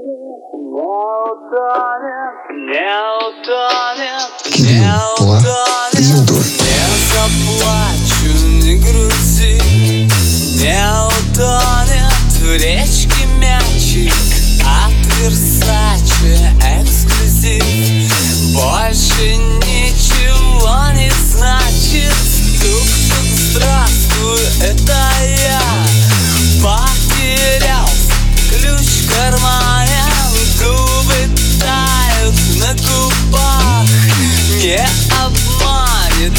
Не заплачу, не грузи, не утонет в речке мячик от Версаче эксклюзив. Больше ничего не значит. Тук-тук, здравствуй, это я. Потерял ключ в кармане, губы тают на губах. Не обманет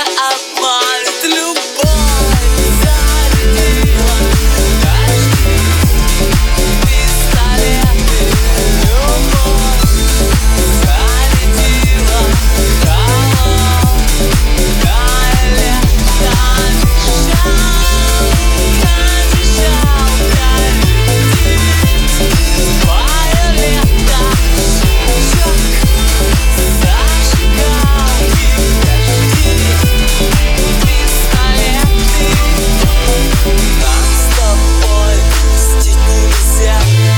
любовь. Зарядила дожди, пистолеты, любовь. Зарядила холодное лето. Обещал пролететь твое лето. Шок, зажигалки, пистолеты. Нам с тобой мстить нельзя.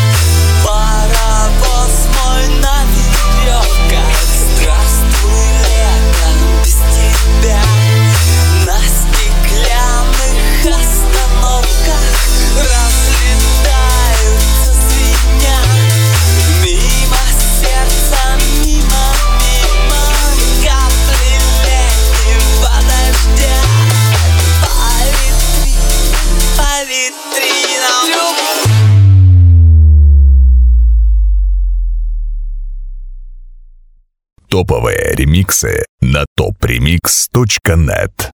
Паровоз мой на веревках. Здравствуй, лето, без тебя. На стеклянных остановках разлетаются звеня. Мимо сердца, мимо капли летнего дождя. По витринам любовь. Топовые ремиксы на topremix.net.